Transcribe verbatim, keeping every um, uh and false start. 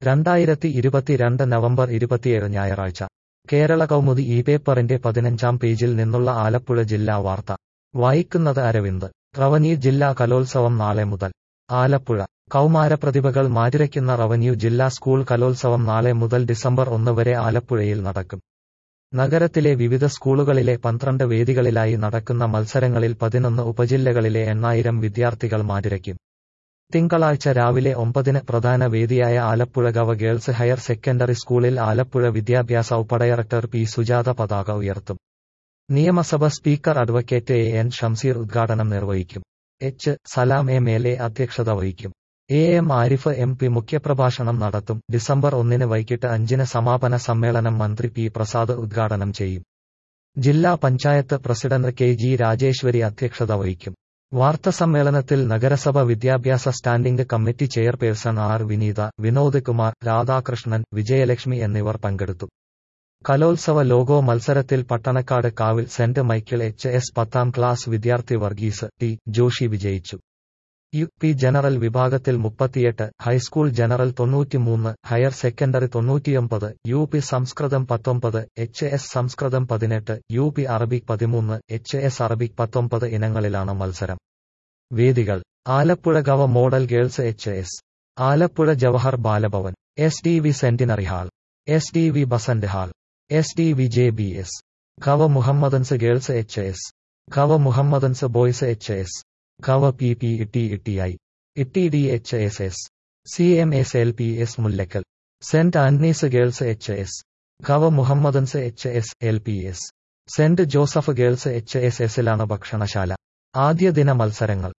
രണ്ടായിരത്തി ഇരുപത്തിരണ്ട് നവംബർ ഇരുപത്തിയേഴ് ഞായറാഴ്ച കേരള കൗമുദി ഈ പേപ്പറിന്റെ പതിനഞ്ചാം പേജിൽ നിന്നുള്ള ആലപ്പുഴ ജില്ലാ വാർത്ത വായിക്കുന്നത് അരവിന്ദ്. റവന്യൂ ജില്ലാ കലോത്സവം നാളെ മുതൽ. ആലപ്പുഴ കൗമാരപ്രതിഭകൾ മാറ്റുരയ്ക്കുന്ന റവന്യൂ ജില്ലാ സ്കൂൾ കലോത്സവം നാളെ മുതൽ ഡിസംബർ ഒന്ന് വരെ ആലപ്പുഴയിൽ നടക്കും. നഗരത്തിലെ വിവിധ സ്കൂളുകളിലെ പന്ത്രണ്ട് വേദികളിലായി നടക്കുന്ന മത്സരങ്ങളിൽ പതിനൊന്ന് ഉപജില്ലകളിലെ എണ്ണായിരം വിദ്യാർത്ഥികൾ മാറ്റുരയ്ക്കും. തിങ്കളാഴ്ച രാവിലെ ഒമ്പതിന് പ്രധാന വേദിയായ ആലപ്പുഴ ഗവ ഗേൾസ് ഹയർ സെക്കൻഡറി സ്കൂളിൽ ആലപ്പുഴ വിദ്യാഭ്യാസ ഉപഡയറക്ടർ പി സുജാത പതാക ഉയർത്തും. നിയമസഭ speaker advocate A N Shamseer ഉദ്ഘാടനം നിർവഹിക്കും. H Salam M L A അധ്യക്ഷത വഹിക്കും. A M Arif M P മുഖ്യപ്രഭാഷണം നടത്തും. ഡിസംബർ ഒന്നിന് വൈകിട്ട് അഞ്ചിന് സമാപന സമ്മേളനം മന്ത്രി പി പ്രസാദ് ഉദ്ഘാടനം ചെയ്യും. ജില്ലാ panchayat president K G Rajeswari അധ്യക്ഷത വഹിക്കും. വാർത്താസമ്മേളനത്തിൽ നഗരസഭ വിദ്യാഭ്യാസ standing committee chairperson R Vineetha, Vinod Kumar, Radhakrishnan, Vijayalakshmi എന്നിവർ പങ്കെടുത്തു. കലോത്സവ ലോഗോ മത്സരത്തിൽ Pattanakkad Kavil saint Michael H S പത്താം ക്ലാസ് വിദ്യാർത്ഥി വർഗീസ് ടി ജോഷി വിജയിച്ചു. യു പി ജനറൽ വിഭാഗത്തിൽ മുപ്പത്തിയെട്ട്, ഹൈസ്കൂൾ ജനറൽ തൊണ്ണൂറ്റിമൂന്ന്, ഹയർ സെക്കൻഡറി തൊണ്ണൂറ്റിയൊമ്പത്, യു പി സംസ്കൃതം പത്തൊമ്പത്, എച്ച് എസ് സംസ്കൃതം പതിനെട്ട്, യു പി അറബിക് പതിമൂന്ന്, എച്ച് എസ് അറബിക് പത്തൊമ്പത് ഇനങ്ങളിലാണ് മത്സരം. വേദികൾ: Alappuzha govt model girls H S, Alappuzha Jawahar Balabhavan, S D V centenary hall, S D V Besant hall, S D V J B S, ഗവ മുഹമ്മദൻസ് ഗേൾസ് എച്ച് എസ്, ഗവ Mohammedans boys H S, govt P P ഇട്ടി ഇട്ടിഐ, ഇട്ടി D H S S, C M S L P S Mullakkal, saint Antony's girls H S, ഗവ Mohammedans H S L P S, saint Joseph girls H S എസിലാണ് ഭക്ഷണശാല. ആദ്യ ദിന മത്സരങ്ങൾ: